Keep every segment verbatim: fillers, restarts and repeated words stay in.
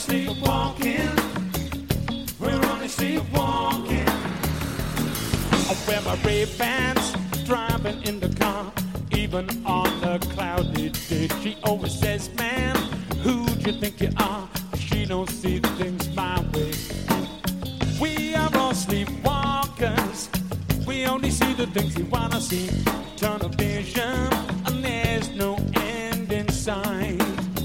sleepwalking. We're only sleepwalking. I wear my Ray-Bans, driving in the car, even on a cloudy day. She always says, man, who do you think you are? She don't see things my way. We are all sleepwalkers. We only see the things we wanna see. Tunnel vision, and there's no end in sight.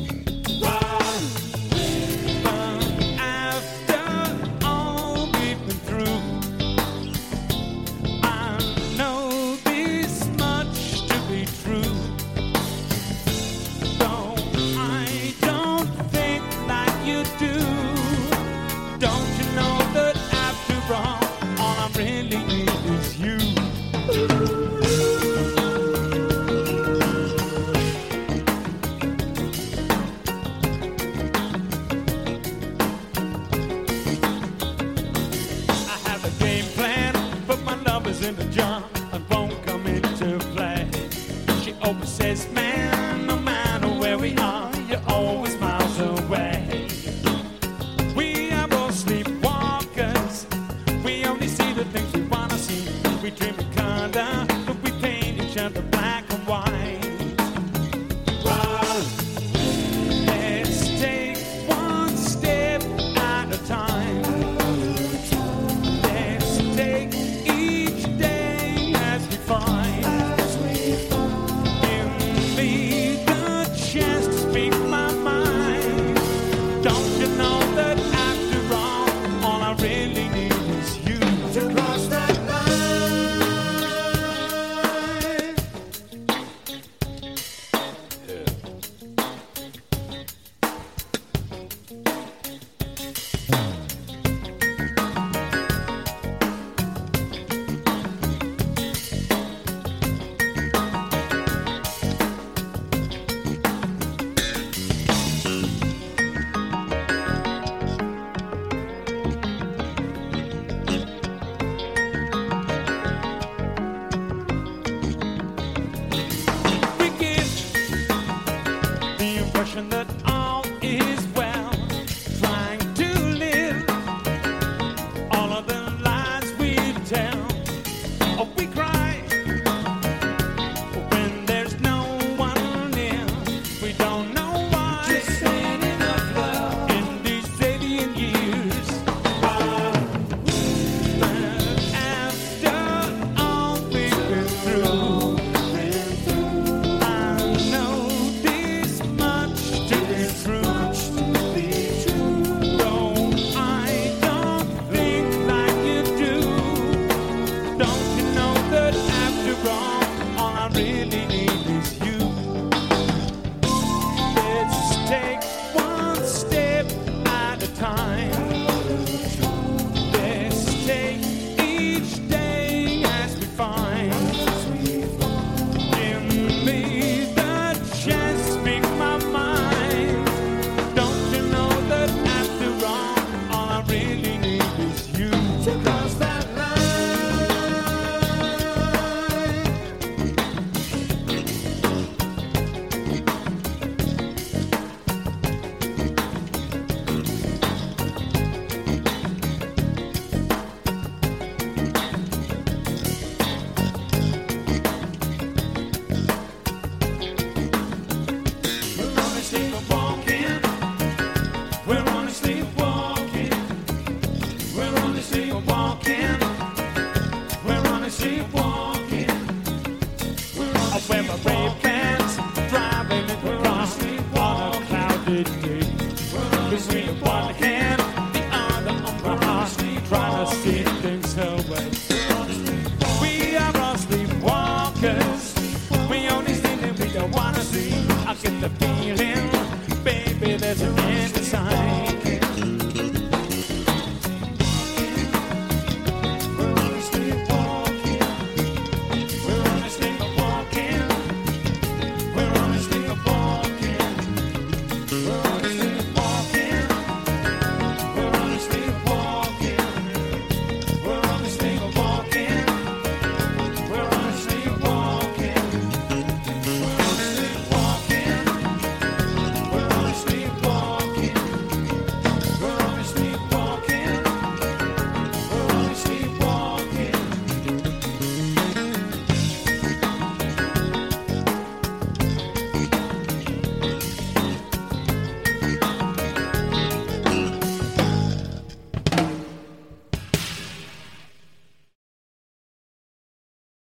In the jar and won't come into play. She always says, man, no matter where we are, you're always miles away. We are all sleepwalkers. We only see the things we wanna see. We dream of color, but we paint each other black and white. Well, let's take one step at a time. Let's take that all is well, trying to live all of the lies we tell. Oh, we cry when there's no one near. We don't know why. Just ain't enough love in these alien years. But after all we've been through, I know this much. I get the feeling, baby, there's a